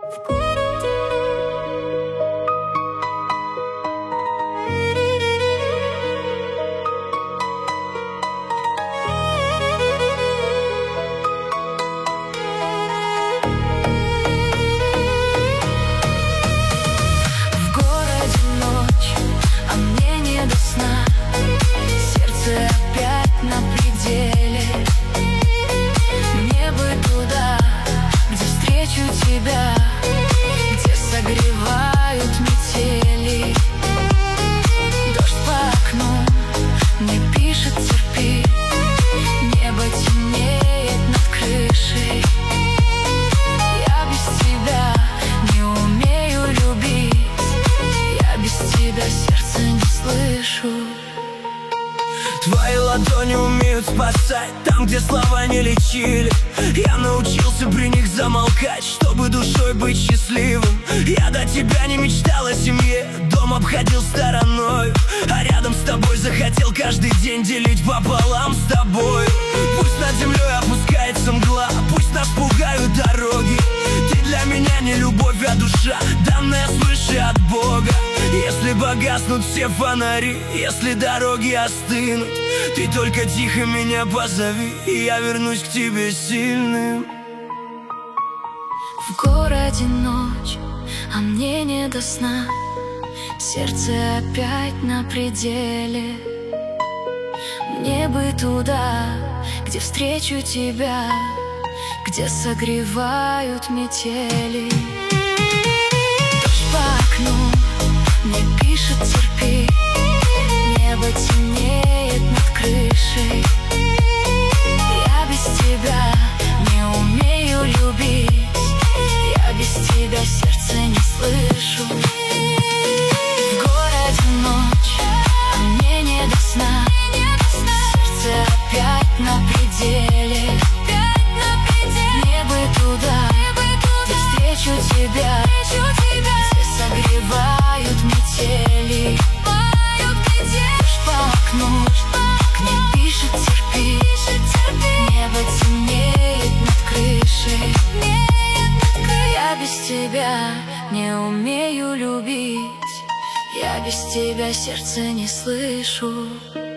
Где согревают метели. Дождь по окну мне пишет: терпи. Небо темнеет над крышей. Я без тебя не умею любить. Я без тебя сердце не слышу. Твои ладони умеют спасать там, где слова не лечили. Я научился при них замолкать, чтобы душой быть счастливым. Я до тебя не мечтал о семье, дом обходил стороной, а рядом с тобой захотел каждый день делить пополам с тобой. Пусть над землей опускается мгла, пусть нас пугают дороги. Ты для меня не любовь, а душа, данная свыше от Бога. Если погаснут все фонари, если дороги остынут, ты только тихо меня позови, и я вернусь к тебе сильным. В городе ночь, а мне не до сна. Сердце опять на пределе. Мне бы туда, где встречу тебя, где согревают метели. Дождь по окну мне пишет: терпи. Небо темнеет над крышей. Я без тебя не умею любить. Я без тебя сердце не слышу. В городе ночь, а мне не до сна. Сердце опять на пределе. Мне бы туда, где встречу тебя, где согревают метели. Дождь по окну мне пишет: терпи. Небо темнеет над крышей. Я без тебя не умею любить. Я без тебя сердце не слышу.